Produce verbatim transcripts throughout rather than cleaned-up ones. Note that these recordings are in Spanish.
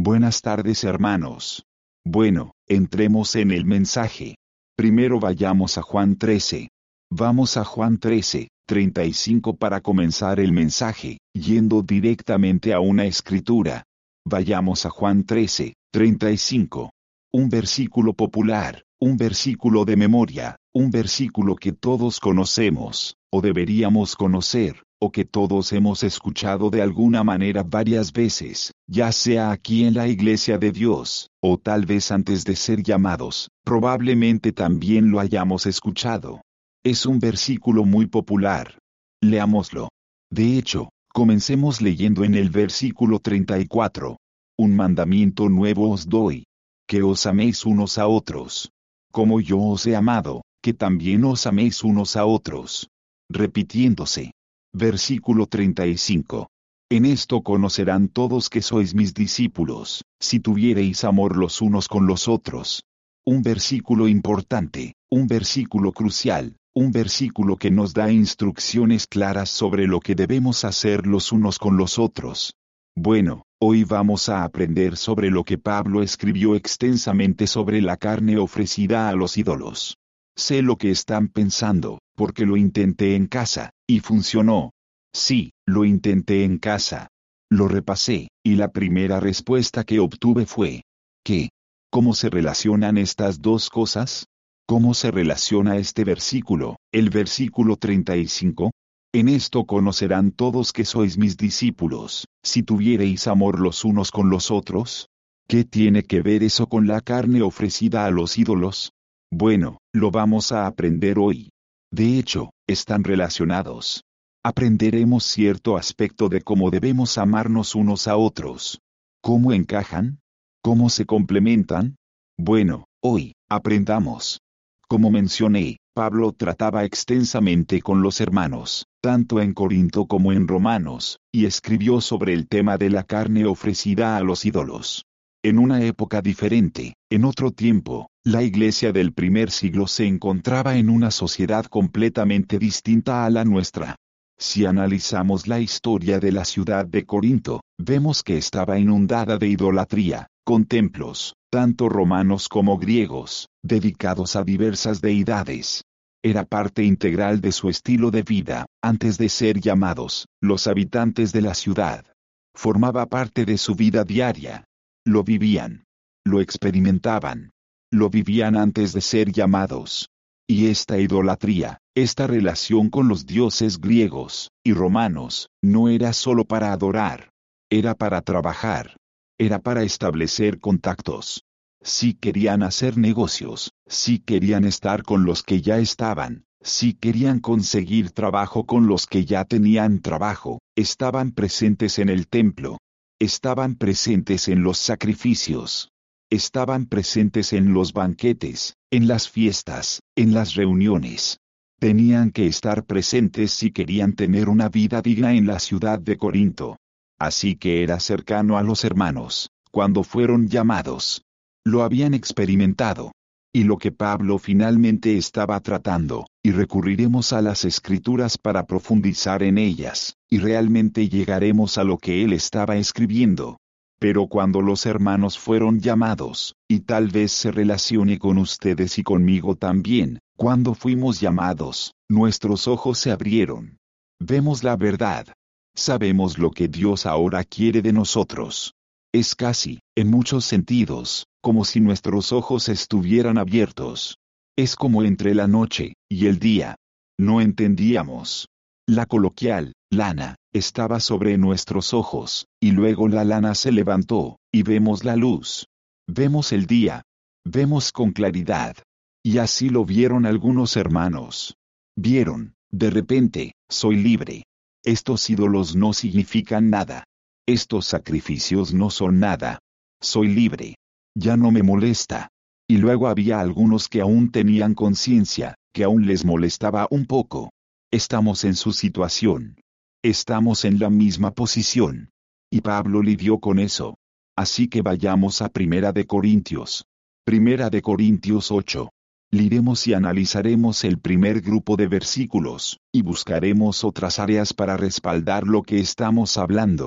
Buenas tardes, hermanos. Bueno, entremos en el mensaje. Primero vayamos a Juan trece. Vamos a Juan trece, treinta y cinco para comenzar el mensaje, yendo directamente a una escritura. Vayamos a Juan trece, treinta y cinco. Un versículo popular, un versículo de memoria, un versículo que todos conocemos, o deberíamos conocer, o que todos hemos escuchado de alguna manera varias veces, ya sea aquí en la Iglesia de Dios, o tal vez antes de ser llamados, probablemente también lo hayamos escuchado. Es un versículo muy popular. Leámoslo. De hecho, comencemos leyendo en el versículo treinta y cuatro. Un mandamiento nuevo os doy, que os améis unos a otros. Como yo os he amado, que también os améis unos a otros. Repitiéndose. Versículo treinta y cinco. En esto conocerán todos que sois mis discípulos, si tuviereis amor los unos con los otros. Un versículo importante, un versículo crucial, un versículo que nos da instrucciones claras sobre lo que debemos hacer los unos con los otros. Bueno, hoy vamos a aprender sobre lo que Pablo escribió extensamente sobre la carne ofrecida a los ídolos. Sé lo que están pensando, porque lo intenté en casa, y funcionó. Sí, lo intenté en casa. Lo repasé, y la primera respuesta que obtuve fue, ¿qué? ¿Cómo se relacionan estas dos cosas? ¿Cómo se relaciona este versículo, el versículo treinta y cinco? En esto conocerán todos que sois mis discípulos, si tuviereis amor los unos con los otros. ¿Qué tiene que ver eso con la carne ofrecida a los ídolos? Bueno, lo vamos a aprender hoy. De hecho, están relacionados. Aprenderemos cierto aspecto de cómo debemos amarnos unos a otros. ¿Cómo encajan? ¿Cómo se complementan? Bueno, hoy, aprendamos. Como mencioné, Pablo trataba extensamente con los hermanos, tanto en Corinto como en Romanos, y escribió sobre el tema de la carne ofrecida a los ídolos. En una época diferente, en otro tiempo, la iglesia del primer siglo se encontraba en una sociedad completamente distinta a la nuestra. Si analizamos la historia de la ciudad de Corinto, vemos que estaba inundada de idolatría, con templos, tanto romanos como griegos, dedicados a diversas deidades. Era parte integral de su estilo de vida, antes de ser llamados, los habitantes de la ciudad. Formaba parte de su vida diaria. Lo vivían. Lo experimentaban. Lo vivían antes de ser llamados. Y esta idolatría, esta relación con los dioses griegos y romanos, no era solo para adorar. Era para trabajar. Era para establecer contactos. Si querían hacer negocios, si querían estar con los que ya estaban, si querían conseguir trabajo con los que ya tenían trabajo, estaban presentes en el templo. Estaban presentes en los sacrificios. Estaban presentes en los banquetes, en las fiestas, en las reuniones. Tenían que estar presentes si querían tener una vida digna en la ciudad de Corinto. Así que era cercano a los hermanos, cuando fueron llamados. Lo habían experimentado. Y lo que Pablo finalmente estaba tratando, y recurriremos a las Escrituras para profundizar en ellas, y realmente llegaremos a lo que él estaba escribiendo. Pero cuando los hermanos fueron llamados, y tal vez se relacione con ustedes y conmigo también, cuando fuimos llamados, nuestros ojos se abrieron. Vemos la verdad. Sabemos lo que Dios ahora quiere de nosotros. Es casi, en muchos sentidos, como si nuestros ojos estuvieran abiertos. Es como entre la noche y el día. No entendíamos. La coloquial, lana, estaba sobre nuestros ojos, y luego la lana se levantó, y vemos la luz. Vemos el día. Vemos con claridad. Y así lo vieron algunos hermanos. Vieron, de repente, soy libre. Estos ídolos no significan nada. Estos sacrificios no son nada. Soy libre. Ya no me molesta. Y luego había algunos que aún tenían conciencia, que aún les molestaba un poco. Estamos en su situación. Estamos en la misma posición. Y Pablo lidió con eso. Así que vayamos a Primera de Corintios. Primera de Corintios ocho. Leeremos y analizaremos el primer grupo de versículos, y buscaremos otras áreas para respaldar lo que estamos hablando.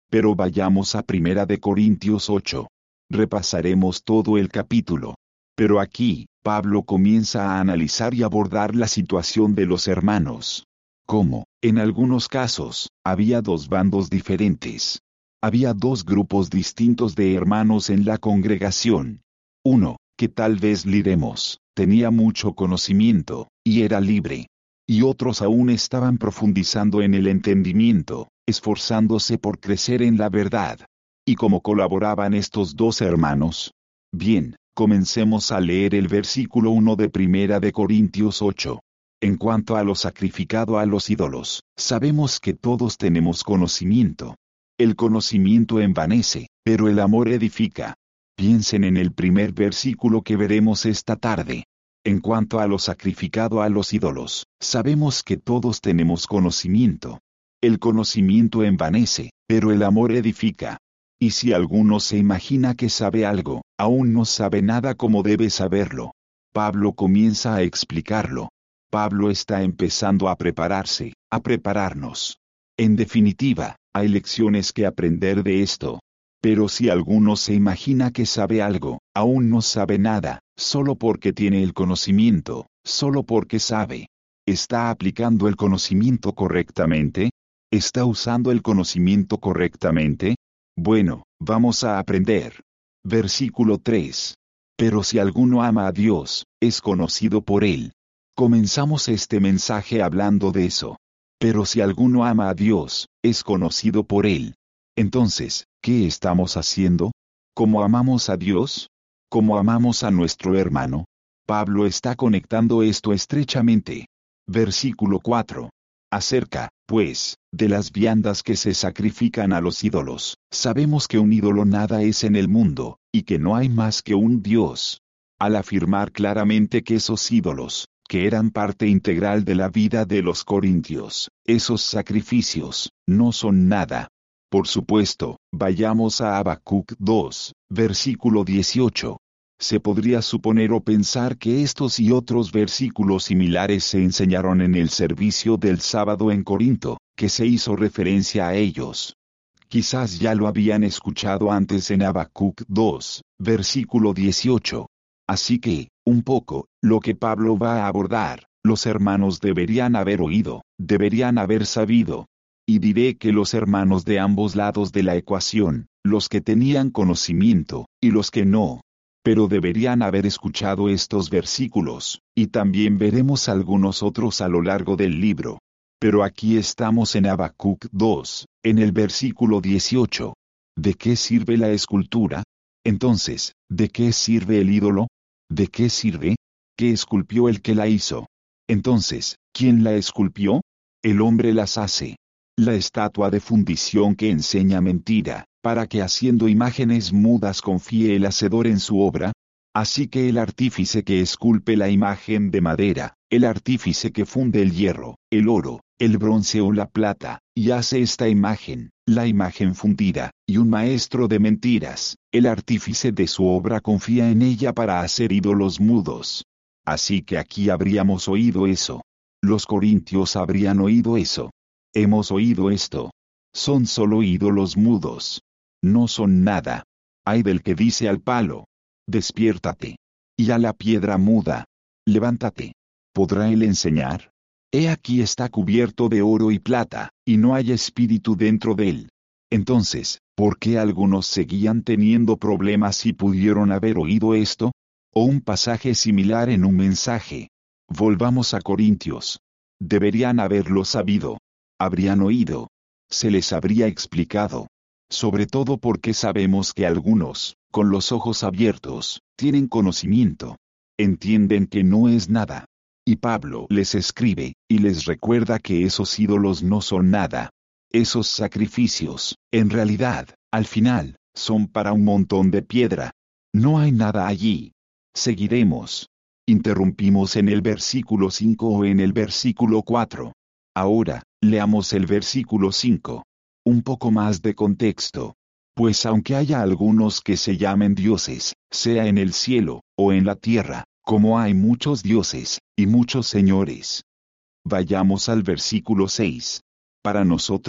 Pero vayamos a Primera de Corintios ocho. Repasaremos todo el capítulo. Pero aquí, Pablo comienza a analizar y abordar la situación de los hermanos. Como, en algunos casos, había dos bandos diferentes. Había dos grupos distintos de hermanos en la congregación. Uno, que tal vez diremos, tenía mucho conocimiento, y era libre. Y otros aún estaban profundizando en el entendimiento, esforzándose por crecer en la verdad. ¿Y cómo colaboraban estos dos hermanos? Bien, comencemos a leer el versículo uno de Primera de Corintios ocho. En cuanto a lo sacrificado a los ídolos, sabemos que todos tenemos conocimiento. El conocimiento envanece, pero el amor edifica. Piensen en el primer versículo que veremos esta tarde. En cuanto a lo sacrificado a los ídolos, sabemos que todos tenemos conocimiento. El conocimiento envanece, pero el amor edifica. Y si alguno se imagina que sabe algo, aún no sabe nada como debe saberlo. Pablo comienza a explicarlo. Pablo está empezando a prepararse, a prepararnos. En definitiva, hay lecciones que aprender de esto. Pero si alguno se imagina que sabe algo, aún no sabe nada, solo porque tiene el conocimiento, solo porque sabe. ¿Está aplicando el conocimiento correctamente? ¿Está usando el conocimiento correctamente? Bueno, vamos a aprender. Versículo tres. Pero si alguno ama a Dios, es conocido por él. Comenzamos este mensaje hablando de eso. Pero si alguno ama a Dios, es conocido por él. Entonces, ¿qué estamos haciendo? ¿Cómo amamos a Dios? ¿Cómo amamos a nuestro hermano? Pablo está conectando esto estrechamente. Versículo cuatro. Acerca, pues, de las viandas que se sacrifican a los ídolos, sabemos que un ídolo nada es en el mundo, y que no hay más que un Dios. Al afirmar claramente que esos ídolos, que eran parte integral de la vida de los corintios, esos sacrificios, no son nada. Por supuesto, vayamos a Habacuc dos, versículo dieciocho. Se podría suponer o pensar que estos y otros versículos similares se enseñaron en el servicio del sábado en Corinto, que se hizo referencia a ellos. Quizás ya lo habían escuchado antes en Habacuc dos, versículo dieciocho. Así que, un poco, lo que Pablo va a abordar, los hermanos deberían haber oído, deberían haber sabido. Y diré que los hermanos de ambos lados de la ecuación, los que tenían conocimiento, y los que no. Pero deberían haber escuchado estos versículos, y también veremos algunos otros a lo largo del libro. Pero aquí estamos en Habacuc dos, en el versículo dieciocho. ¿De qué sirve la escultura? Entonces, ¿de qué sirve el ídolo? ¿De qué sirve? ¿Qué esculpió el que la hizo? Entonces, ¿quién la esculpió? El hombre las hace. La estatua de fundición que enseña mentira, para que haciendo imágenes mudas confíe el hacedor en su obra. Así que el artífice que esculpe la imagen de madera, el artífice que funde el hierro, el oro, el bronce o la plata, y hace esta imagen, la imagen fundida, y un maestro de mentiras, el artífice de su obra confía en ella para hacer ídolos mudos. Así que aquí habríamos oído eso. Los corintios habrían oído eso. Hemos oído esto. Son solo ídolos mudos. No son nada. Ay del que dice al palo: despiértate. Y a la piedra muda: levántate. ¿Podrá él enseñar? He aquí está cubierto de oro y plata, y no hay espíritu dentro de él. Entonces, ¿por qué algunos seguían teniendo problemas si pudieron haber oído esto? O un pasaje similar en un mensaje. Volvamos a Corintios. Deberían haberlo sabido. Habrían oído. Se les habría explicado. Sobre todo porque sabemos que algunos, con los ojos abiertos, tienen conocimiento. Entienden que no es nada. Y Pablo les escribe, y les recuerda que esos ídolos no son nada. Esos sacrificios, en realidad, al final, son para un montón de piedra. No hay nada allí. Seguiremos. Interrumpimos en el versículo cinco o en el versículo cuatro. Ahora, leamos el versículo cinco. Un poco más de contexto. Pues aunque haya algunos que se llamen dioses, sea en el cielo, o en la tierra, como hay muchos dioses, y muchos señores. Vayamos al versículo seis. Para nosotros,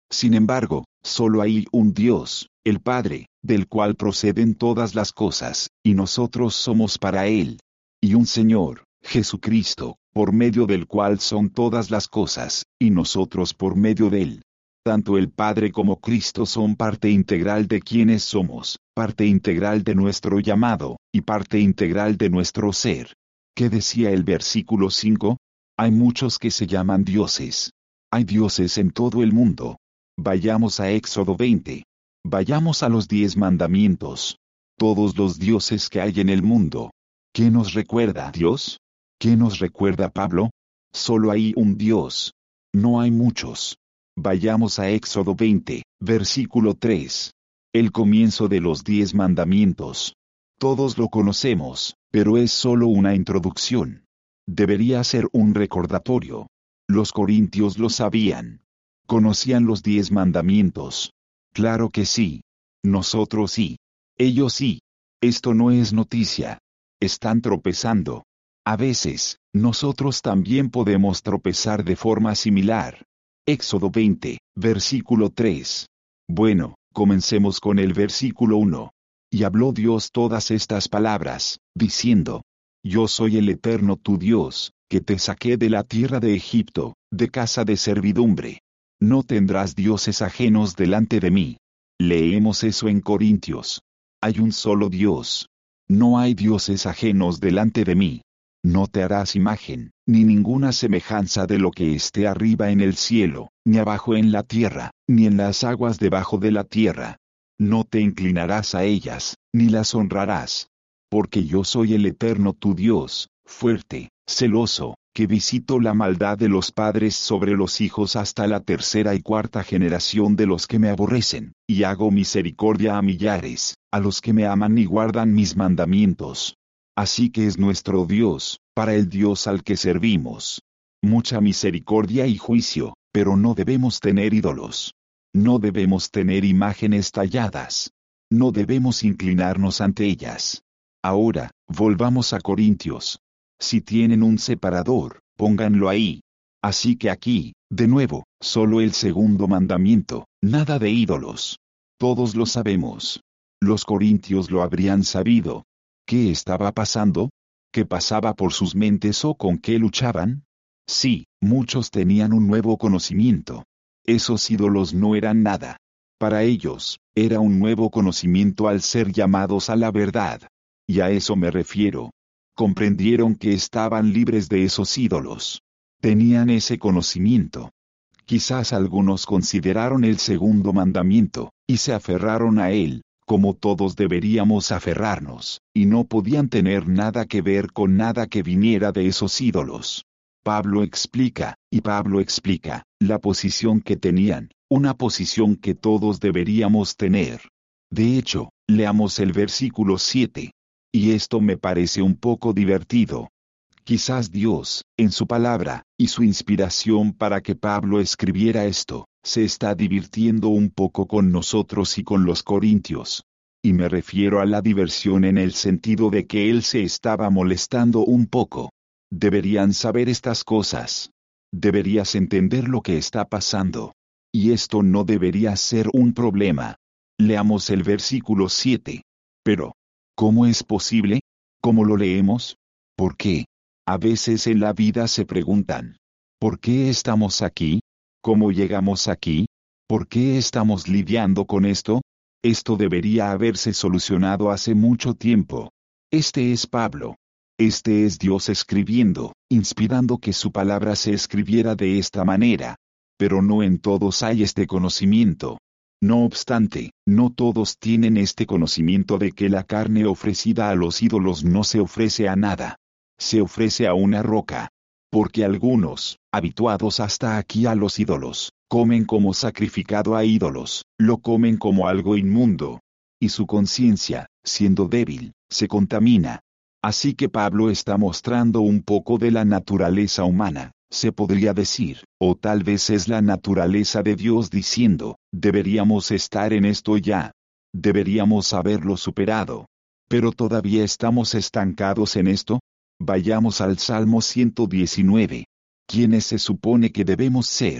Sin embargo, solo hay un Dios, el Padre, del cual proceden todas las cosas, y nosotros somos para Él. Y un Señor, Jesucristo, por medio del cual son todas las cosas, y nosotros por medio de Él. Tanto el Padre como Cristo son parte integral de quienes somos, parte integral de nuestro llamado, y parte integral de nuestro ser. ¿Qué decía el versículo cinco? Hay muchos que se llaman dioses. Hay dioses en todo el mundo. Vayamos a Éxodo veinte. Vayamos a los diez mandamientos. Todos los dioses que hay en el mundo. ¿Qué nos recuerda Dios? ¿Qué nos recuerda Pablo? Solo hay un Dios. No hay muchos. Vayamos a Éxodo veinte, versículo tres. El comienzo de los diez mandamientos. Todos lo conocemos, pero es solo una introducción. Debería ser un recordatorio. Los corintios lo sabían. ¿Conocían los diez mandamientos? Claro que sí. Nosotros sí. Ellos sí. Esto no es noticia. Están tropezando. A veces, nosotros también podemos tropezar de forma similar. Éxodo veinte, versículo tres. Bueno, comencemos con el versículo uno. Y habló Dios todas estas palabras, diciendo: Yo soy el Eterno tu Dios, que te saqué de la tierra de Egipto, de casa de servidumbre. No tendrás dioses ajenos delante de mí. Leemos eso en Corintios. Hay un solo Dios. No hay dioses ajenos delante de mí. No te harás imagen, ni ninguna semejanza de lo que esté arriba en el cielo, ni abajo en la tierra, ni en las aguas debajo de la tierra. No te inclinarás a ellas, ni las honrarás. Porque yo soy el Eterno tu Dios, fuerte, celoso, que visito la maldad de los padres sobre los hijos hasta la tercera y cuarta generación de los que me aborrecen, y hago misericordia a millares, a los que me aman y guardan mis mandamientos. Así que es nuestro Dios, para el Dios al que servimos. Mucha misericordia y juicio, pero no debemos tener ídolos. No debemos tener imágenes talladas. No debemos inclinarnos ante ellas. Ahora, volvamos a Corintios. Si tienen un separador, pónganlo ahí. Así que aquí, de nuevo, solo el segundo mandamiento, nada de ídolos. Todos lo sabemos. Los corintios lo habrían sabido. ¿Qué estaba pasando? ¿Qué pasaba por sus mentes o con qué luchaban? Sí, muchos tenían un nuevo conocimiento. Esos ídolos no eran nada. Para ellos, era un nuevo conocimiento al ser llamados a la verdad. Y a eso me refiero. Comprendieron que estaban libres de esos ídolos. Tenían ese conocimiento. Quizás algunos consideraron el segundo mandamiento, y se aferraron a él, como todos deberíamos aferrarnos, y no podían tener nada que ver con nada que viniera de esos ídolos. Pablo explica, y Pablo explica, la posición que tenían, una posición que todos deberíamos tener. De hecho, leamos el versículo siete. Y esto me parece un poco divertido. Quizás Dios, en su palabra, y su inspiración para que Pablo escribiera esto, se está divirtiendo un poco con nosotros y con los corintios. Y me refiero a la diversión en el sentido de que él se estaba molestando un poco. Deberían saber estas cosas. Deberías entender lo que está pasando. Y esto no debería ser un problema. Leamos el versículo siete. Pero, ¿cómo es posible? ¿Cómo lo leemos? ¿Por qué? A veces en la vida se preguntan, ¿por qué estamos aquí? ¿Cómo llegamos aquí? ¿Por qué estamos lidiando con esto? Esto debería haberse solucionado hace mucho tiempo. Este es Pablo. Este es Dios escribiendo, inspirando que su palabra se escribiera de esta manera. Pero no en todos hay este conocimiento. No obstante, no todos tienen este conocimiento de que la carne ofrecida a los ídolos no se ofrece a nada. Se ofrece a una roca. Porque algunos, habituados hasta aquí a los ídolos, comen como sacrificado a ídolos, lo comen como algo inmundo. Y su conciencia, siendo débil, se contamina. Así que Pablo está mostrando un poco de la naturaleza humana, se podría decir, o tal vez es la naturaleza de Dios diciendo, deberíamos estar en esto ya. Deberíamos haberlo superado. Pero todavía estamos estancados en esto. Vayamos al Salmo ciento diecinueve. ¿Quiénes se supone que debemos ser?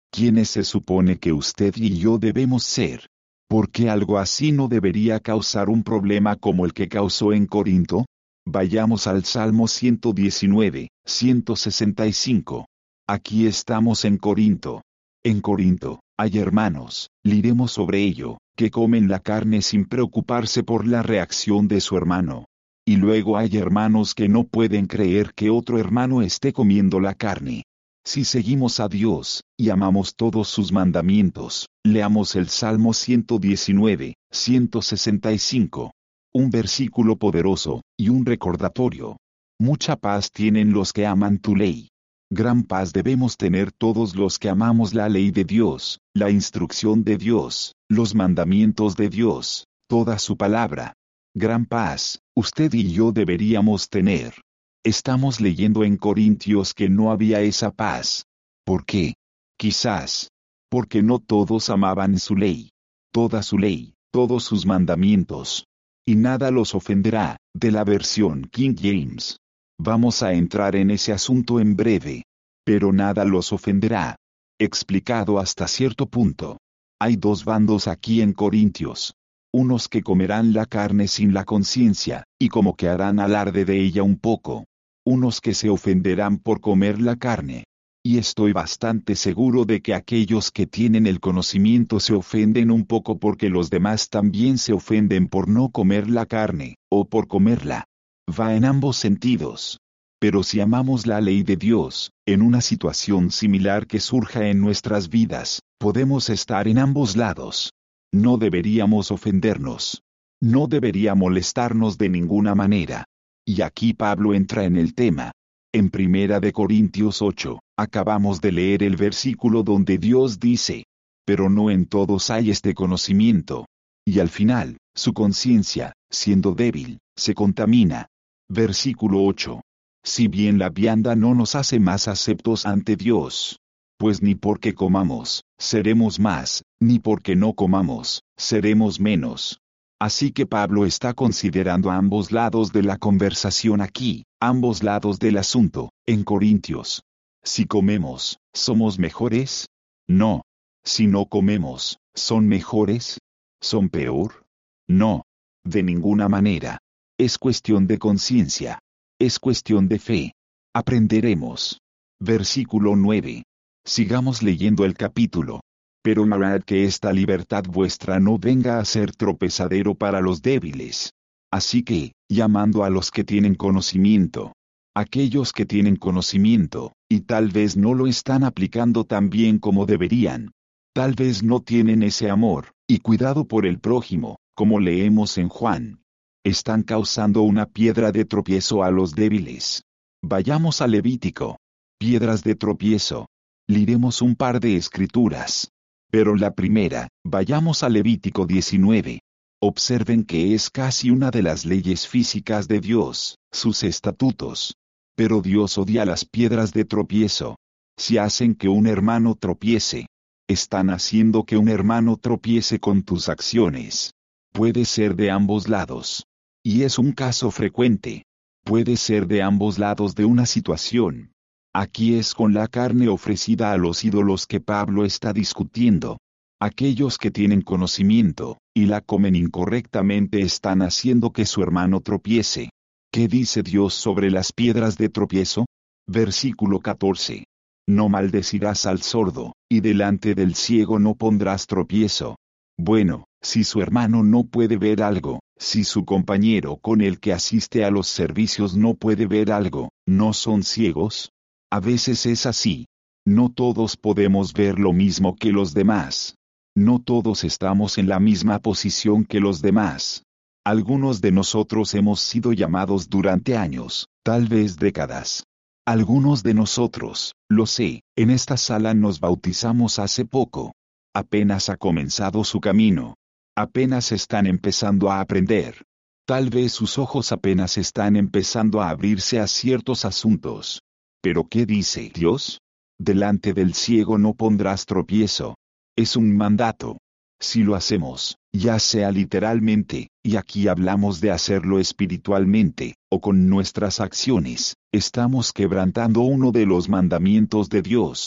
¿Quiénes se supone que usted y yo debemos ser? Porque algo así no debería causar un problema como el que causó en Corinto. Vayamos al Salmo ciento diecinueve, ciento sesenta y cinco. Aquí estamos en Corinto. En Corinto, hay hermanos, leeremos sobre ello, que comen la carne sin preocuparse por la reacción de su hermano. Y luego hay hermanos que no pueden creer que otro hermano esté comiendo la carne. Si seguimos a Dios, y amamos todos sus mandamientos, leamos el Salmo ciento diecinueve, ciento sesenta y cinco. Un versículo poderoso, y un recordatorio. Mucha paz tienen los que aman tu ley. Gran paz debemos tener todos los que amamos la ley de Dios, la instrucción de Dios, los mandamientos de Dios, toda su palabra. Gran paz, usted y yo deberíamos tener. Estamos leyendo en Corintios que no había esa paz. ¿Por qué? Quizás, porque no todos amaban su ley. Toda su ley, todos sus mandamientos. Y nada los ofenderá, de la versión King James. Vamos a entrar en ese asunto en breve. Pero nada los ofenderá. Explicado hasta cierto punto. Hay dos bandos aquí en Corintios. Unos que comerán la carne sin la conciencia, y como que harán alarde de ella un poco. Unos que se ofenderán por comer la carne. Y estoy bastante seguro de que aquellos que tienen el conocimiento se ofenden un poco porque los demás también se ofenden por no comer la carne, o por comerla. Va en ambos sentidos. Pero si amamos la ley de Dios, en una situación similar que surja en nuestras vidas, podemos estar en ambos lados. No deberíamos ofendernos. No debería molestarnos de ninguna manera. Y aquí Pablo entra en el tema. En Primera de Corintios ocho, acabamos de leer el versículo donde Dios dice, pero no en todos hay este conocimiento. Y al final, su conciencia, siendo débil, se contamina. Versículo ocho. Si bien la vianda no nos hace más aceptos ante Dios, pues ni porque comamos, seremos más, ni porque no comamos, seremos menos. Así que Pablo está considerando ambos lados de la conversación aquí, ambos lados del asunto, en Corintios. Si comemos, ¿somos mejores? No. Si no comemos, ¿son mejores? ¿Son peor? No. De ninguna manera. Es cuestión de conciencia. Es cuestión de fe. Aprenderemos. Versículo nueve. Sigamos leyendo el capítulo. Pero mirad que esta libertad vuestra no venga a ser tropezadero para los débiles. Así que, llamando a los que tienen conocimiento, aquellos que tienen conocimiento, y tal vez no lo están aplicando tan bien como deberían, tal vez no tienen ese amor, y cuidado por el prójimo, como leemos en Juan, están causando una piedra de tropiezo a los débiles. Vayamos a Levítico. Piedras de tropiezo. Leeremos un par de escrituras. Pero la primera, vayamos a Levítico diecinueve. Observen que es casi una de las leyes físicas de Dios, sus estatutos. Pero Dios odia las piedras de tropiezo. Si hacen que un hermano tropiece, están haciendo que un hermano tropiece con tus acciones. Puede ser de ambos lados. Y es un caso frecuente. Puede ser de ambos lados de una situación. Aquí es con la carne ofrecida a los ídolos que Pablo está discutiendo. Aquellos que tienen conocimiento, y la comen incorrectamente están haciendo que su hermano tropiece. ¿Qué dice Dios sobre las piedras de tropiezo? Versículo catorce. No maldecirás al sordo, y delante del ciego no pondrás tropiezo. Bueno, si su hermano no puede ver algo, si su compañero con el que asiste a los servicios no puede ver algo, ¿no son ciegos? A veces es así. No todos podemos ver lo mismo que los demás. No todos estamos en la misma posición que los demás. Algunos de nosotros hemos sido llamados durante años, tal vez décadas. Algunos de nosotros, lo sé, en esta sala nos bautizamos hace poco. Apenas ha comenzado su camino. Apenas están empezando a aprender. Tal vez sus ojos apenas están empezando a abrirse a ciertos asuntos. ¿Pero qué dice Dios? Delante del ciego no pondrás tropiezo. Es un mandato. Si lo hacemos, ya sea literalmente, y aquí hablamos de hacerlo espiritualmente, o con nuestras acciones, estamos quebrantando uno de los mandamientos de Dios.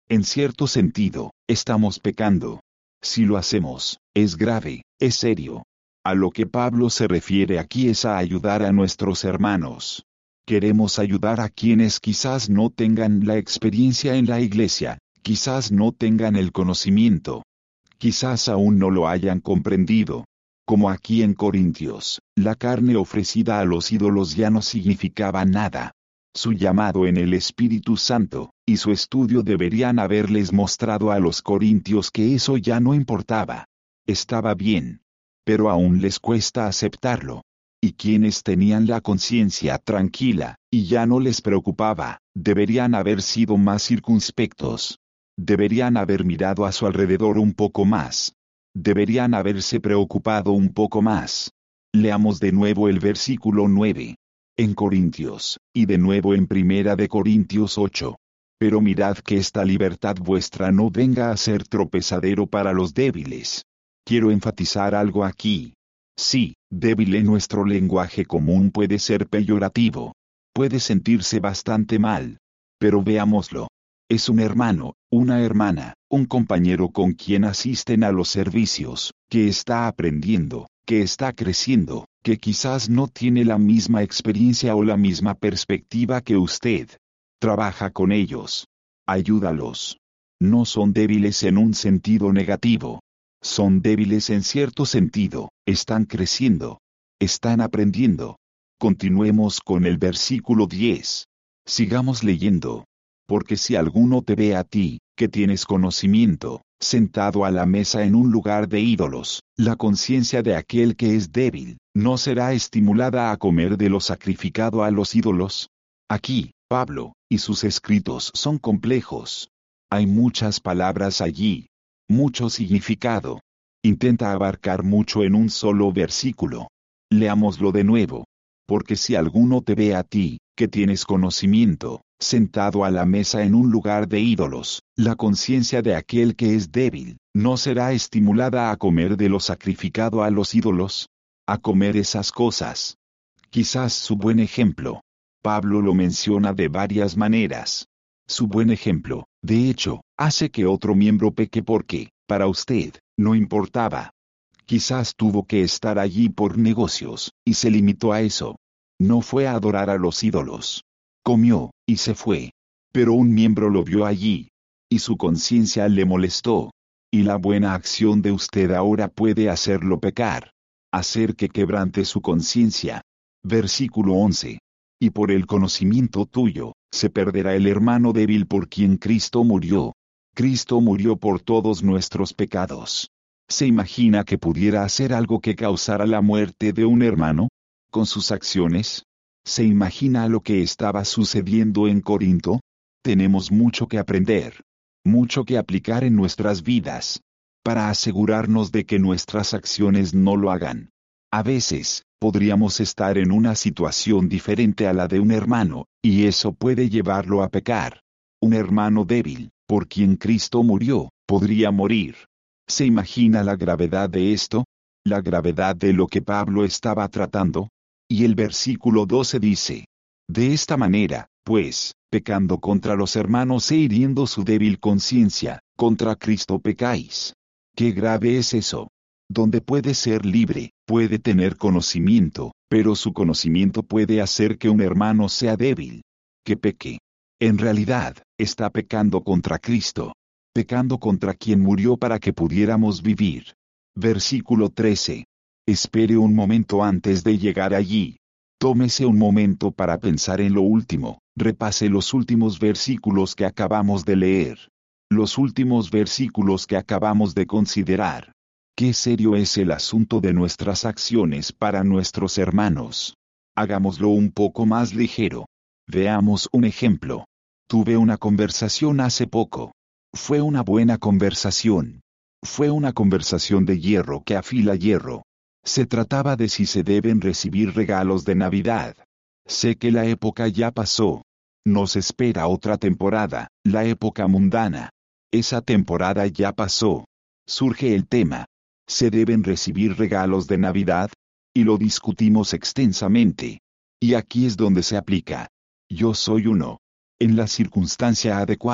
En cierto sentido, estamos pecando. Si lo hacemos, es grave, es serio. A lo que Pablo se refiere aquí es a ayudar a nuestros hermanos. Queremos ayudar a quienes quizás no tengan la experiencia en la iglesia, quizás no tengan el conocimiento, quizás aún no lo hayan comprendido. Como aquí en Corintios, la carne ofrecida a los ídolos ya no significaba nada. Su llamado en el Espíritu Santo, y su estudio deberían haberles mostrado a los corintios que eso ya no importaba. Estaba bien. Pero aún les cuesta aceptarlo. Y quienes tenían la conciencia tranquila, y ya no les preocupaba, deberían haber sido más circunspectos. Deberían haber mirado a su alrededor un poco más. Deberían haberse preocupado un poco más. Leamos de nuevo el versículo nueve. En Corintios, y de nuevo en Primera de Corintios ocho. Pero mirad que esta libertad vuestra no venga a ser tropezadero para los débiles. Quiero enfatizar algo aquí. Sí, débil en nuestro lenguaje común puede ser peyorativo. Puede sentirse bastante mal. Pero veámoslo. Es un hermano, una hermana, un compañero con quien asisten a los servicios, que está aprendiendo, que está creciendo, que quizás no tiene la misma experiencia o la misma perspectiva que usted. Trabaja con ellos. Ayúdalos. No son débiles en un sentido negativo. Son débiles en cierto sentido, están creciendo. Están aprendiendo. Continuemos con el versículo diez. Sigamos leyendo. Porque si alguno te ve a ti, que tienes conocimiento, sentado a la mesa en un lugar de ídolos, la conciencia de aquel que es débil, ¿no será estimulada a comer de lo sacrificado a los ídolos? Aquí, Pablo, y sus escritos son complejos. Hay muchas palabras allí. Mucho significado. Intenta abarcar mucho en un solo versículo. Leámoslo de nuevo. Porque si alguno te ve a ti, que tienes conocimiento, sentado a la mesa en un lugar de ídolos, la conciencia de aquel que es débil, ¿no será estimulada a comer de lo sacrificado a los ídolos? A comer esas cosas. Quizás su buen ejemplo. Pablo lo menciona de varias maneras. Su buen ejemplo, de hecho, hace que otro miembro peque porque, para usted, no importaba. Quizás tuvo que estar allí por negocios, y se limitó a eso. No fue a adorar a los ídolos. Comió, y se fue. Pero un miembro lo vio allí. Y su conciencia le molestó. Y la buena acción de usted ahora puede hacerlo pecar. Hacer que quebrante su conciencia. Versículo once. Y por el conocimiento tuyo, se perderá el hermano débil por quien Cristo murió. Cristo murió por todos nuestros pecados. ¿Se imagina que pudiera hacer algo que causara la muerte de un hermano? ¿Con sus acciones? ¿Se imagina lo que estaba sucediendo en Corinto? Tenemos mucho que aprender. Mucho que aplicar en nuestras vidas. Para asegurarnos de que nuestras acciones no lo hagan. A veces, podríamos estar en una situación diferente a la de un hermano, y eso puede llevarlo a pecar. Un hermano débil, por quien Cristo murió, podría morir. ¿Se imagina la gravedad de esto? ¿La gravedad de lo que Pablo estaba tratando? Y el versículo doce dice, de esta manera, pues, pecando contra los hermanos e hiriendo su débil conciencia, contra Cristo pecáis. ¿Qué grave es eso? Donde puede ser libre, puede tener conocimiento, pero su conocimiento puede hacer que un hermano sea débil. Que peque. En realidad, está pecando contra Cristo. Pecando contra quien murió para que pudiéramos vivir. Versículo trece. Espere un momento antes de llegar allí. Tómese un momento para pensar en lo último. Repase los últimos versículos que acabamos de leer. Los últimos versículos que acabamos de considerar. Qué serio es el asunto de nuestras acciones para nuestros hermanos. Hagámoslo un poco más ligero. Veamos un ejemplo. Tuve una conversación hace poco. Fue una buena conversación. Fue una conversación de hierro que afila hierro. Se trataba de si se deben recibir regalos de Navidad. Sé que la época ya pasó. Nos espera otra temporada, la época mundana. Esa temporada ya pasó. Surge el tema. ¿Se deben recibir regalos de Navidad? Y lo discutimos extensamente. Y aquí es donde se aplica. Yo soy uno. En la circunstancia adecuada,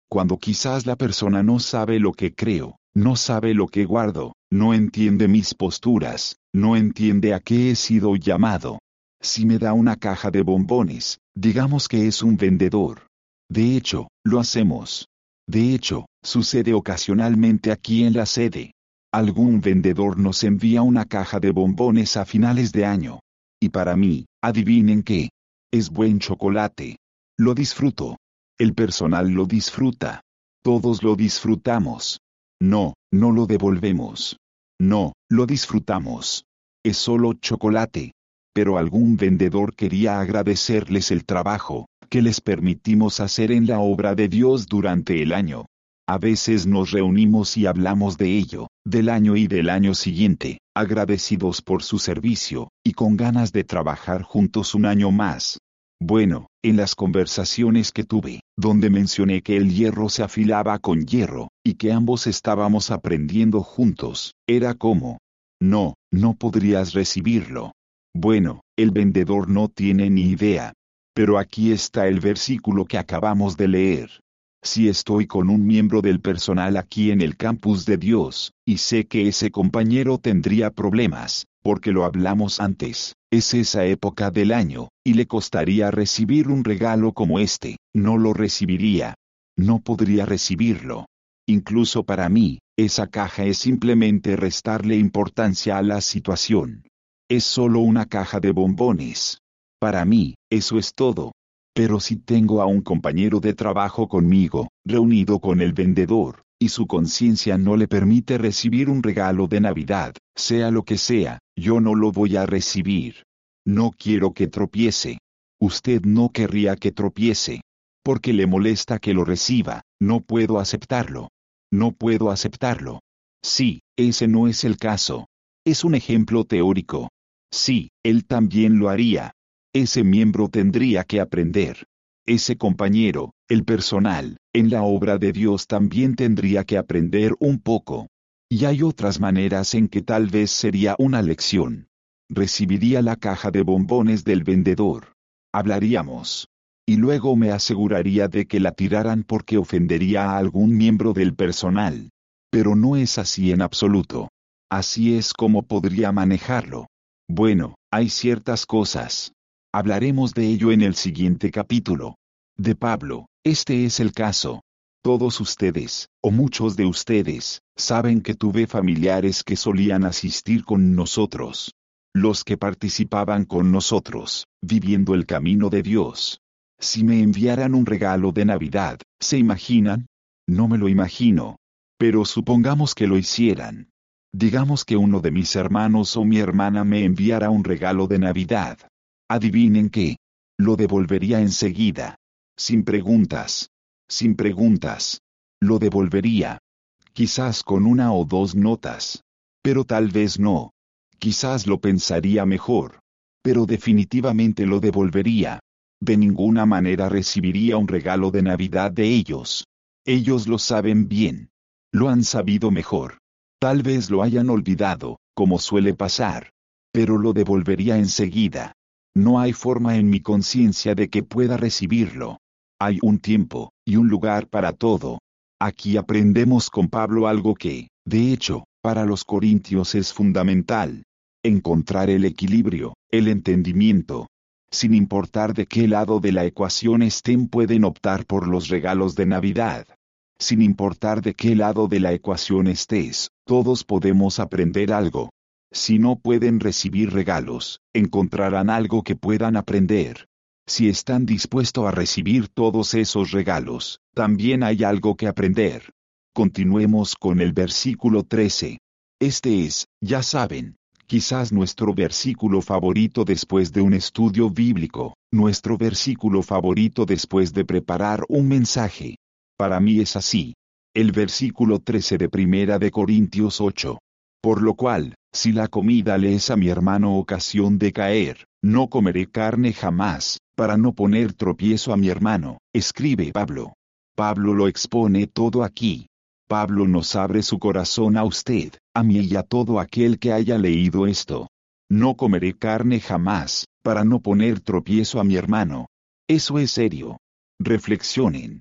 Cuando quizás la persona no sabe lo que creo, no sabe lo que guardo, no entiende mis posturas, no entiende a qué he sido llamado. Si me da una caja de bombones, digamos que es un vendedor. De hecho, lo hacemos. De hecho, sucede ocasionalmente aquí en la sede. Algún vendedor nos envía una caja de bombones a finales de año. Y para mí, adivinen qué. Es buen chocolate. Lo disfruto. El personal lo disfruta. Todos lo disfrutamos. No, no lo devolvemos. No, lo disfrutamos. Es solo chocolate. Pero algún vendedor quería agradecerles el trabajo que les permitimos hacer en la obra de Dios durante el año. A veces nos reunimos y hablamos de ello, del año y del año siguiente, agradecidos por su servicio, y con ganas de trabajar juntos un año más. Bueno, en las conversaciones que tuve, donde mencioné que el hierro se afilaba con hierro, y que ambos estábamos aprendiendo juntos, era como, no, no podrías recibirlo. Bueno, el vendedor no tiene ni idea. Pero aquí está el versículo que acabamos de leer. Si estoy con un miembro del personal aquí en el campus de Dios, y sé que ese compañero tendría problemas, porque lo hablamos antes, es esa época del año, y le costaría recibir un regalo como este, no lo recibiría. No podría recibirlo. Incluso para mí, esa caja es simplemente restarle importancia a la situación. Es solo una caja de bombones. Para mí, eso es todo. Pero si tengo a un compañero de trabajo conmigo, reunido con el vendedor, y su conciencia no le permite recibir un regalo de Navidad, sea lo que sea, yo no lo voy a recibir. No quiero que tropiece. Usted no querría que tropiece. Porque le molesta que lo reciba, no puedo aceptarlo. No puedo aceptarlo. Sí, ese no es el caso. Es un ejemplo teórico. Sí, él también lo haría. Ese miembro tendría que aprender. Ese compañero, el personal, en la obra de Dios también tendría que aprender un poco. Y hay otras maneras en que tal vez sería una lección. Recibiría la caja de bombones del vendedor. Hablaríamos. Y luego me aseguraría de que la tiraran porque ofendería a algún miembro del personal. Pero no es así en absoluto. Así es como podría manejarlo. Bueno, hay ciertas cosas. Hablaremos de ello en el siguiente capítulo. De Pablo, este es el caso. Todos ustedes, o muchos de ustedes, saben que tuve familiares que solían asistir con nosotros. Los que participaban con nosotros, viviendo el camino de Dios. Si me enviaran un regalo de Navidad, ¿se imaginan? No me lo imagino. Pero supongamos que lo hicieran. Digamos que uno de mis hermanos o mi hermana me enviara un regalo de Navidad. Adivinen qué. Lo devolvería enseguida. Sin preguntas. Sin preguntas. Lo devolvería. Quizás con una o dos notas. Pero tal vez no. Quizás lo pensaría mejor. Pero definitivamente lo devolvería. De ninguna manera recibiría un regalo de Navidad de ellos. Ellos lo saben bien. Lo han sabido mejor. Tal vez lo hayan olvidado, como suele pasar. Pero lo devolvería enseguida. No hay forma en mi conciencia de que pueda recibirlo. Hay un tiempo, y un lugar para todo. Aquí aprendemos con Pablo algo que, de hecho, para los corintios es fundamental. Encontrar el equilibrio, el entendimiento. Sin importar de qué lado de la ecuación estén, pueden optar por los regalos de Navidad. Sin importar de qué lado de la ecuación estés, todos podemos aprender algo. Si no pueden recibir regalos, encontrarán algo que puedan aprender. Si están dispuestos a recibir todos esos regalos, también hay algo que aprender. Continuemos con el versículo trece. Este es, ya saben, quizás nuestro versículo favorito después de un estudio bíblico, nuestro versículo favorito después de preparar un mensaje. Para mí es así. El versículo trece de Primera de Corintios ocho. Por lo cual, si la comida le es a mi hermano ocasión de caer, no comeré carne jamás, para no poner tropiezo a mi hermano, escribe Pablo. Pablo lo expone todo aquí. Pablo nos abre su corazón a usted, a mí y a todo aquel que haya leído esto. No comeré carne jamás, para no poner tropiezo a mi hermano. Eso es serio. Reflexionen.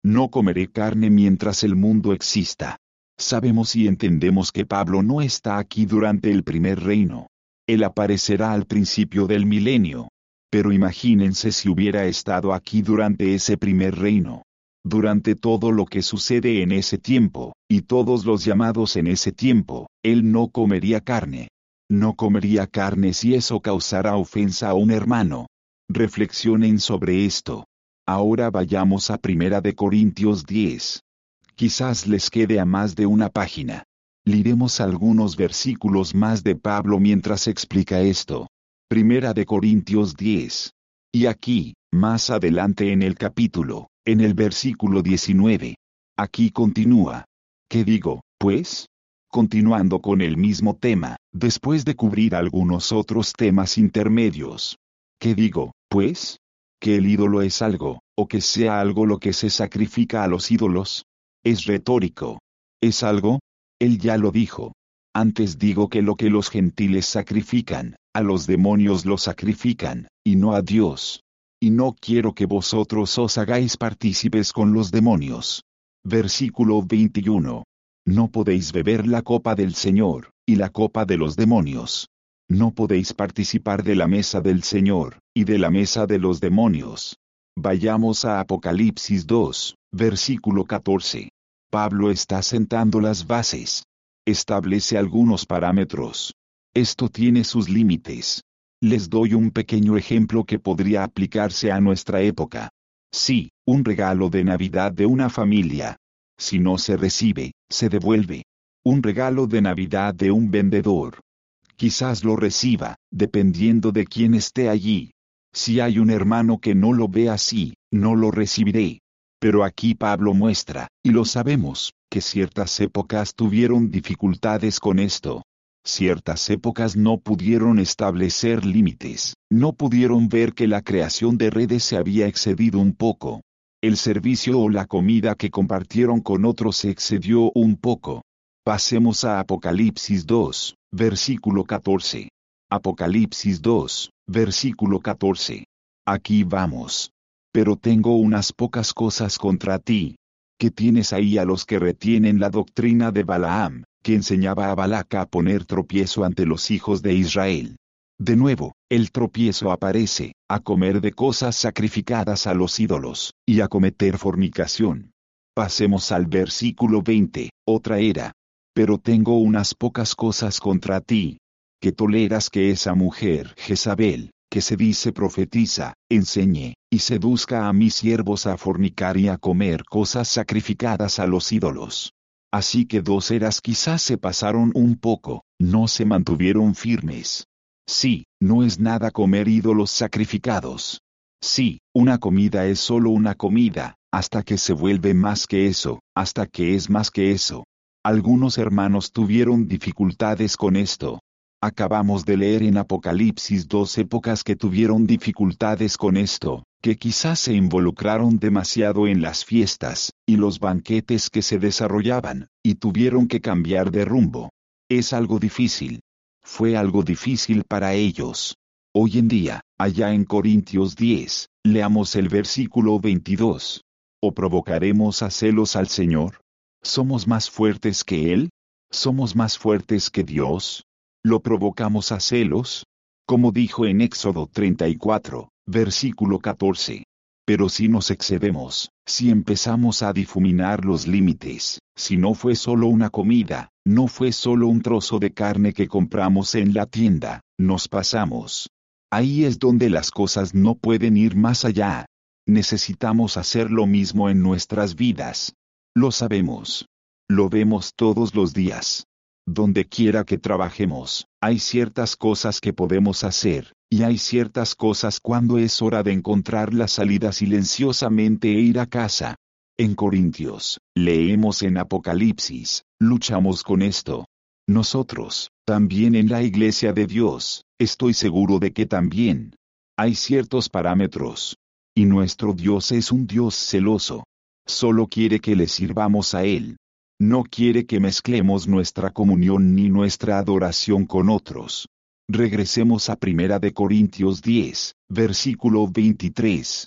No comeré carne mientras el mundo exista. Sabemos y entendemos que Pablo no está aquí durante el primer reino. Él aparecerá al principio del milenio. Pero imagínense si hubiera estado aquí durante ese primer reino. Durante todo lo que sucede en ese tiempo, y todos los llamados en ese tiempo, él no comería carne. No comería carne si eso causara ofensa a un hermano. Reflexionen sobre esto. Ahora vayamos a Primera de Corintios diez. Quizás les quede a más de una página. Leeremos algunos versículos más de Pablo mientras explica esto. Primera de Corintios diez. Y aquí, más adelante en el capítulo, en el versículo diecinueve. Aquí continúa. ¿Qué digo, pues? Continuando con el mismo tema, después de cubrir algunos otros temas intermedios. ¿Qué digo, pues? ¿Que el ídolo es algo, o que sea algo lo que se sacrifica a los ídolos? Es retórico. ¿Es algo? Él ya lo dijo. Antes digo que lo que los gentiles sacrifican, a los demonios lo sacrifican, y no a Dios. Y no quiero que vosotros os hagáis partícipes con los demonios. Versículo veintiuno. No podéis beber la copa del Señor, y la copa de los demonios. No podéis participar de la mesa del Señor, y de la mesa de los demonios. Vayamos a Apocalipsis dos, versículo catorce. Pablo está sentando las bases. Establece algunos parámetros. Esto tiene sus límites. Les doy un pequeño ejemplo que podría aplicarse a nuestra época. Sí, un regalo de Navidad de una familia. Si no se recibe, se devuelve. Un regalo de Navidad de un vendedor. Quizás lo reciba, dependiendo de quién esté allí. Si hay un hermano que no lo ve así, no lo recibiré. Pero aquí Pablo muestra, y lo sabemos, que ciertas épocas tuvieron dificultades con esto. Ciertas épocas no pudieron establecer límites, no pudieron ver que la creación de redes se había excedido un poco. El servicio o la comida que compartieron con otros se excedió un poco. Pasemos a Apocalipsis dos, versículo catorce. Apocalipsis dos, versículo catorce. Aquí vamos. Pero tengo unas pocas cosas contra ti. Que tienes ahí a los que retienen la doctrina de Balaam, que enseñaba a Balac a poner tropiezo ante los hijos de Israel. De nuevo, el tropiezo aparece, a comer de cosas sacrificadas a los ídolos, y a cometer fornicación. Pasemos al versículo veinte, otra era. Pero tengo unas pocas cosas contra ti. Que toleras que esa mujer Jezabel, que se dice profetiza, enseñe, y seduzca a mis siervos a fornicar y a comer cosas sacrificadas a los ídolos. Así que dos eras quizás se pasaron un poco, no se mantuvieron firmes. Sí, no es nada comer ídolos sacrificados. Sí, una comida es solo una comida, hasta que se vuelve más que eso, hasta que es más que eso. Algunos hermanos tuvieron dificultades con esto. Acabamos de leer en Apocalipsis dos épocas que tuvieron dificultades con esto, que quizás se involucraron demasiado en las fiestas, y los banquetes que se desarrollaban, y tuvieron que cambiar de rumbo. Es algo difícil. Fue algo difícil para ellos. Hoy en día, allá en Corintios diez, leamos el versículo veintidós. ¿O provocaremos a celos al Señor? ¿Somos más fuertes que Él? ¿Somos más fuertes que Dios? ¿Lo provocamos a celos? Como dijo en Éxodo treinta y cuatro, versículo catorce. Pero si nos excedemos, si empezamos a difuminar los límites, si no fue solo una comida, no fue solo un trozo de carne que compramos en la tienda, nos pasamos. Ahí es donde las cosas no pueden ir más allá. Necesitamos hacer lo mismo en nuestras vidas. Lo sabemos. Lo vemos todos los días. Donde quiera que trabajemos, hay ciertas cosas que podemos hacer, y hay ciertas cosas cuando es hora de encontrar la salida silenciosamente e ir a casa. En Corintios, leemos en Apocalipsis, luchamos con esto. Nosotros, también en la Iglesia de Dios, estoy seguro de que también. Hay ciertos parámetros. Y nuestro Dios es un Dios celoso. Solo quiere que le sirvamos a Él. No quiere que mezclemos nuestra comunión ni nuestra adoración con otros. Regresemos a Primera de Corintios diez, versículo veintitrés.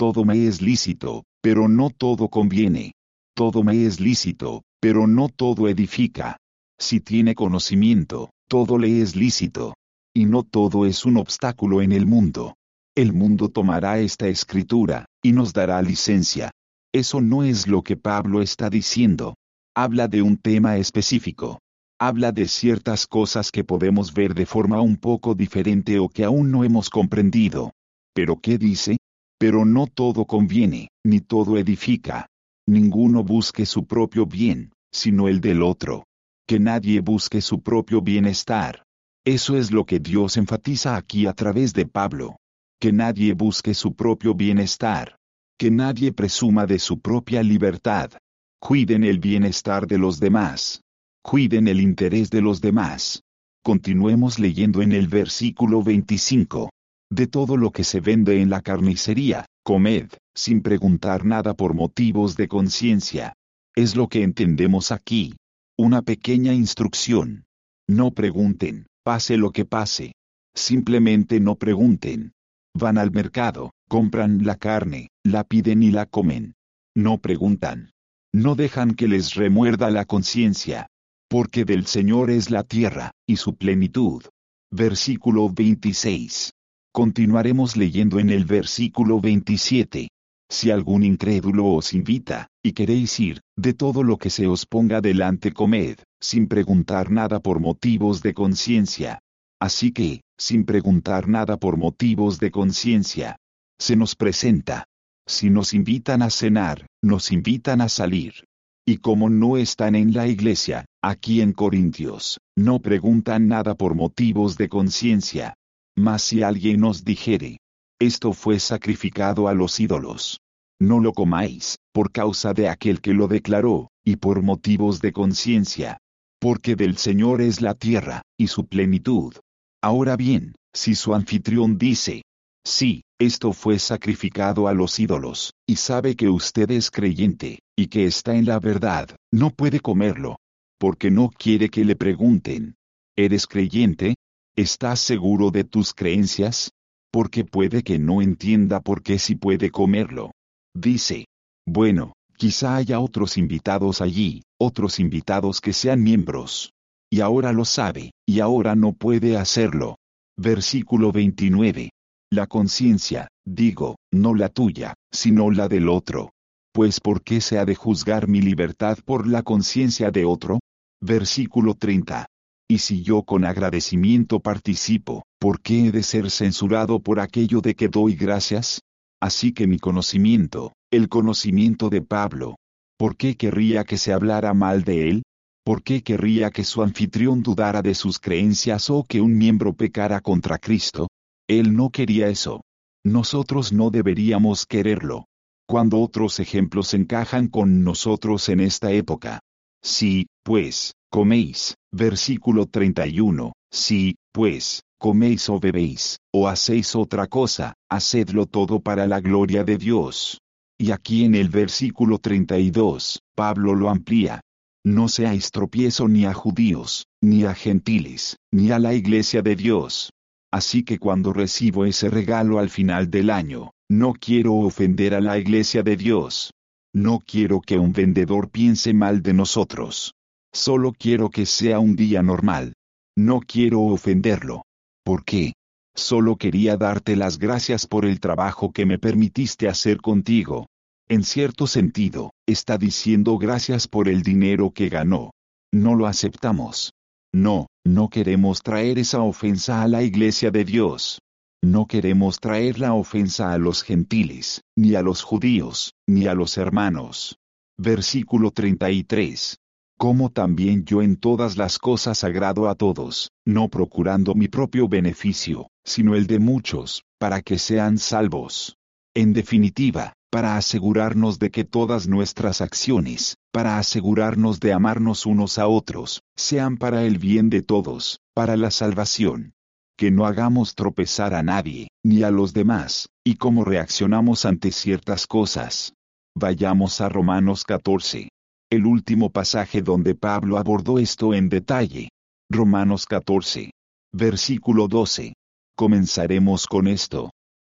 Todo me es lícito, pero no todo conviene. Todo me es lícito, pero no todo edifica. Si tiene conocimiento, todo le es lícito. Y no todo es un obstáculo en el mundo. El mundo tomará esta escritura, y nos dará licencia. Eso no es lo que Pablo está diciendo. Habla de un tema específico. Habla de ciertas cosas que podemos ver de forma un poco diferente o que aún no hemos comprendido. ¿Pero qué dice? Pero no todo conviene, ni todo edifica. Ninguno busque su propio bien, sino el del otro. Que nadie busque su propio bienestar. Eso es lo que Dios enfatiza aquí a través de Pablo. Que nadie busque su propio bienestar. Que nadie presuma de su propia libertad. Cuiden el bienestar de los demás. Cuiden el interés de los demás. Continuemos leyendo en el versículo veinticinco. De todo lo que se vende en la carnicería, comed, sin preguntar nada por motivos de conciencia. Es lo que entendemos aquí. Una pequeña instrucción. No pregunten, pase lo que pase. Simplemente no pregunten. Van al mercado, compran la carne, la piden y la comen. No preguntan. No dejan que les remuerda la conciencia. Porque del Señor es la tierra, y su plenitud. Versículo veintiséis. Continuaremos leyendo en el versículo veintisiete. Si algún incrédulo os invita, y queréis ir, de todo lo que se os ponga delante comed, sin preguntar nada por motivos de conciencia. Así que, sin preguntar nada por motivos de conciencia. Se nos presenta. Si nos invitan a cenar, nos invitan a salir. Y como no están en la iglesia, aquí en Corintios, no preguntan nada por motivos de conciencia. Mas si alguien nos dijere, esto fue sacrificado a los ídolos, no lo comáis, por causa de aquel que lo declaró, y por motivos de conciencia. Porque del Señor es la tierra, y su plenitud. Ahora bien, si su anfitrión dice, sí, esto fue sacrificado a los ídolos, y sabe que usted es creyente, y que está en la verdad, no puede comerlo. Porque no quiere que le pregunten, ¿eres creyente? ¿Estás seguro de tus creencias? Porque puede que no entienda por qué sí puede comerlo. Dice, bueno, quizá haya otros invitados allí, otros invitados que sean miembros. Y ahora lo sabe, y ahora no puede hacerlo. Versículo veintinueve. La conciencia, digo, no la tuya, sino la del otro. Pues ¿por qué se ha de juzgar mi libertad por la conciencia de otro? Versículo treinta. Y si yo con agradecimiento participo, ¿por qué he de ser censurado por aquello de que doy gracias? Así que mi conocimiento, el conocimiento de Pablo, ¿por qué querría que se hablara mal de él? ¿Por qué querría que su anfitrión dudara de sus creencias o que un miembro pecara contra Cristo? Él no quería eso. Nosotros no deberíamos quererlo. Cuando otros ejemplos encajan con nosotros en esta época. Sí, pues, coméis, versículo treinta y uno, sí, pues, coméis o bebéis, o hacéis otra cosa, hacedlo todo para la gloria de Dios. Y aquí en el versículo treinta y dos, Pablo lo amplía. No seáis tropiezo ni a judíos, ni a gentiles, ni a la iglesia de Dios. Así que cuando recibo ese regalo al final del año, no quiero ofender a la iglesia de Dios. No quiero que un vendedor piense mal de nosotros. Solo quiero que sea un día normal. No quiero ofenderlo. ¿Por qué? Solo quería darte las gracias por el trabajo que me permitiste hacer contigo. En cierto sentido, está diciendo gracias por el dinero que ganó. No lo aceptamos. No, no queremos traer esa ofensa a la iglesia de Dios. No queremos traer la ofensa a los gentiles, ni a los judíos, ni a los hermanos. Versículo treinta y tres. Como también yo en todas las cosas agrado a todos, no procurando mi propio beneficio, sino el de muchos, para que sean salvos. En definitiva, para asegurarnos de que todas nuestras acciones, para asegurarnos de amarnos unos a otros, sean para el bien de todos, para la salvación. Que no hagamos tropezar a nadie, ni a los demás, y cómo reaccionamos ante ciertas cosas. Vayamos a Romanos catorce. El último pasaje donde Pablo abordó esto en detalle. Romanos catorce. Versículo doce. Comenzaremos con esto.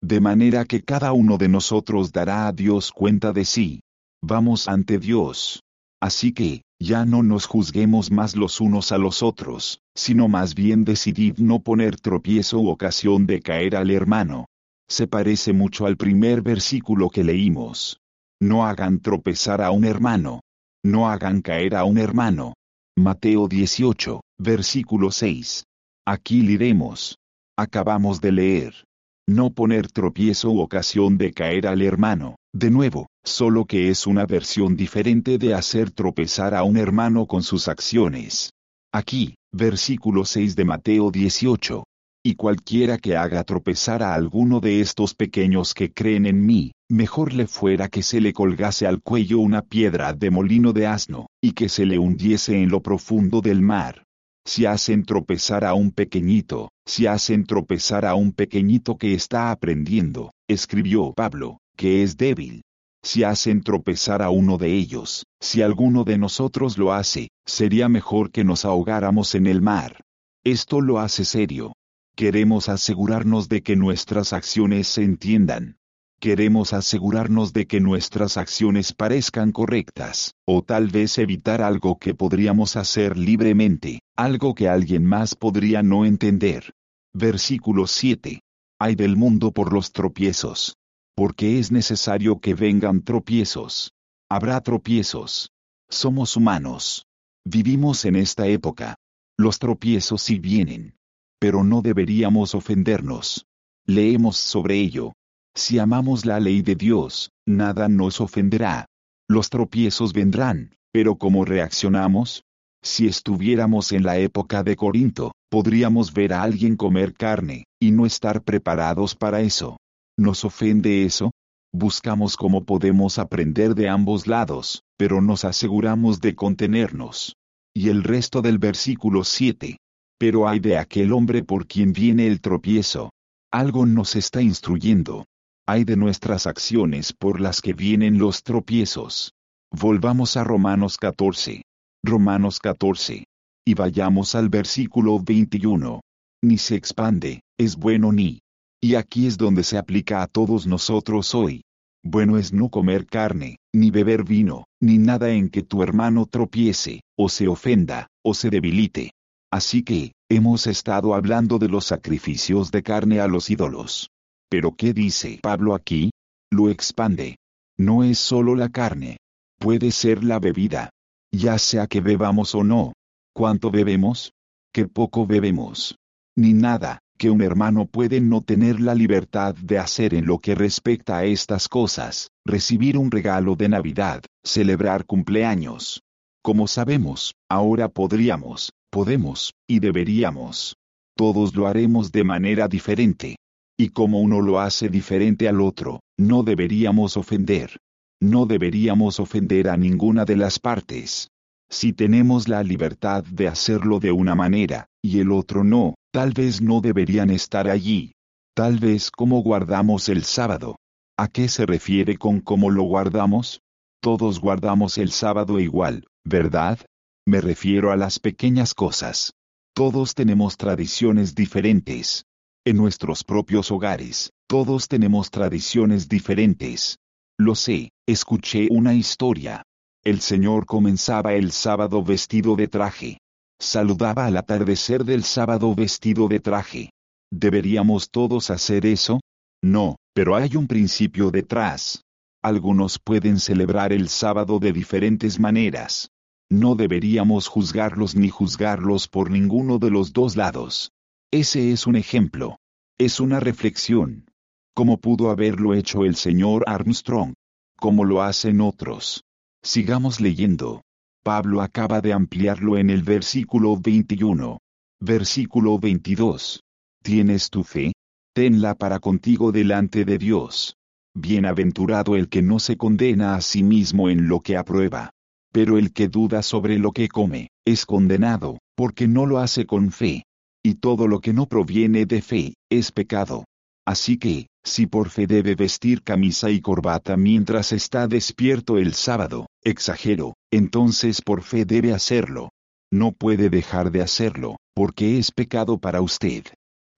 De manera que cada uno de nosotros dará a Dios cuenta de sí. Vamos ante Dios. Así que, ya no nos juzguemos más los unos a los otros, sino más bien decidid no poner tropiezo u ocasión de caer al hermano. Se parece mucho al primer versículo que leímos. No hagan tropezar a un hermano. No hagan caer a un hermano. Mateo dieciocho, versículo seis. Aquí leeremos. Acabamos de leer. No poner tropiezo u ocasión de caer al hermano, de nuevo, solo que es una versión diferente de hacer tropezar a un hermano con sus acciones. Aquí, versículo seis de Mateo dieciocho. Y cualquiera que haga tropezar a alguno de estos pequeños que creen en mí, mejor le fuera que se le colgase al cuello una piedra de molino de asno, y que se le hundiese en lo profundo del mar. Si hacen tropezar a un pequeñito, si hacen tropezar a un pequeñito que está aprendiendo, escribió Pablo, que es débil. Si hacen tropezar a uno de ellos, si alguno de nosotros lo hace, sería mejor que nos ahogáramos en el mar. Esto lo hace serio. Queremos asegurarnos de que nuestras acciones se entiendan. Queremos asegurarnos de que nuestras acciones parezcan correctas, o tal vez evitar algo que podríamos hacer libremente, algo que alguien más podría no entender. Versículo siete. Ay del mundo por los tropiezos. Porque es necesario que vengan tropiezos. Habrá tropiezos. Somos humanos. Vivimos en esta época. Los tropiezos sí vienen. Pero no deberíamos ofendernos. Leemos sobre ello. Si amamos la ley de Dios, nada nos ofenderá. Los tropiezos vendrán, pero ¿cómo reaccionamos? Si estuviéramos en la época de Corinto, podríamos ver a alguien comer carne, y no estar preparados para eso. ¿Nos ofende eso? Buscamos cómo podemos aprender de ambos lados, pero nos aseguramos de contenernos. Y el resto del versículo siete. Pero ay de aquel hombre por quien viene el tropiezo. Algo nos está instruyendo. Ay de nuestras acciones por las que vienen los tropiezos. Volvamos a Romanos catorce. Romanos catorce. Y vayamos al versículo veintiuno. Ni se expande, es bueno ni. Y aquí es donde se aplica a todos nosotros hoy. Bueno es no comer carne, ni beber vino, ni nada en que tu hermano tropiece, o se ofenda, o se debilite. Así que, hemos estado hablando de los sacrificios de carne a los ídolos. Pero ¿qué dice Pablo aquí? Lo expande. No es solo la carne. Puede ser la bebida. Ya sea que bebamos o no. ¿Cuánto bebemos? ¿Qué poco bebemos? Ni nada, que un hermano puede no tener la libertad de hacer en lo que respecta a estas cosas, recibir un regalo de Navidad, celebrar cumpleaños. Como sabemos, ahora podríamos, podemos, y deberíamos. Todos lo haremos de manera diferente. Y como uno lo hace diferente al otro, no deberíamos ofender. No deberíamos ofender a ninguna de las partes. Si tenemos la libertad de hacerlo de una manera, y el otro no, tal vez no deberían estar allí. Tal vez como guardamos el sábado. ¿A qué se refiere con cómo lo guardamos? Todos guardamos el sábado igual, ¿verdad? Me refiero a las pequeñas cosas. Todos tenemos tradiciones diferentes. En nuestros propios hogares, todos tenemos tradiciones diferentes. Lo sé, escuché una historia. El Señor comenzaba el sábado vestido de traje. Saludaba al atardecer del sábado vestido de traje. ¿Deberíamos todos hacer eso? No, pero hay un principio detrás. Algunos pueden celebrar el sábado de diferentes maneras. No deberíamos juzgarlos ni juzgarlos por ninguno de los dos lados. Ese es un ejemplo. Es una reflexión. ¿Cómo pudo haberlo hecho el señor Armstrong? ¿Cómo lo hacen otros? Sigamos leyendo. Pablo acaba de ampliarlo en el versículo veintiuno. Versículo veintidós. ¿Tienes tu fe? Tenla para contigo delante de Dios. Bienaventurado el que no se condena a sí mismo en lo que aprueba. Pero el que duda sobre lo que come, es condenado, porque no lo hace con fe. Y todo lo que no proviene de fe, es pecado. Así que, si por fe debe vestir camisa y corbata mientras está despierto el sábado, exagero, entonces por fe debe hacerlo. No puede dejar de hacerlo, porque es pecado para usted.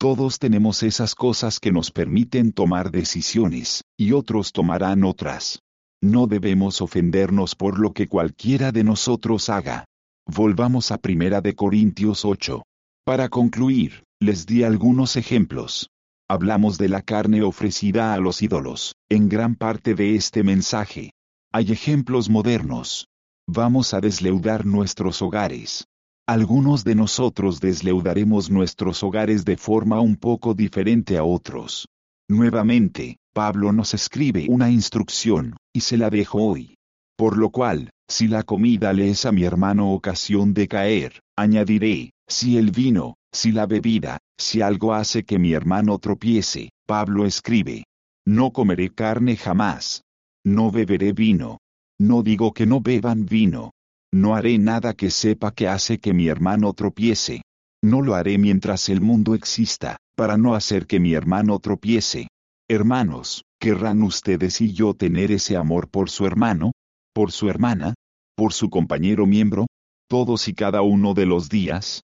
Todos tenemos esas cosas que nos permiten tomar decisiones, y otros tomarán otras. No debemos ofendernos por lo que cualquiera de nosotros haga. Volvamos a Primera de Corintios ocho. Para concluir, les di algunos ejemplos. Hablamos de la carne ofrecida a los ídolos, en gran parte de este mensaje. Hay ejemplos modernos. Vamos a desleudar nuestros hogares. Algunos de nosotros desleudaremos nuestros hogares de forma un poco diferente a otros. Nuevamente, Pablo nos escribe una instrucción, y se la dejo hoy. Por lo cual, si la comida le es a mi hermano ocasión de caer, añadiré, si el vino, si la bebida, si algo hace que mi hermano tropiece, Pablo escribe, no comeré carne jamás. No beberé vino. No digo que no beban vino. No haré nada que sepa que hace que mi hermano tropiece. No lo haré mientras el mundo exista, para no hacer que mi hermano tropiece. Hermanos, ¿querrán ustedes y yo tener ese amor por su hermano? ¿Por su hermana? ¿Por su compañero miembro? Todos y cada uno de los días,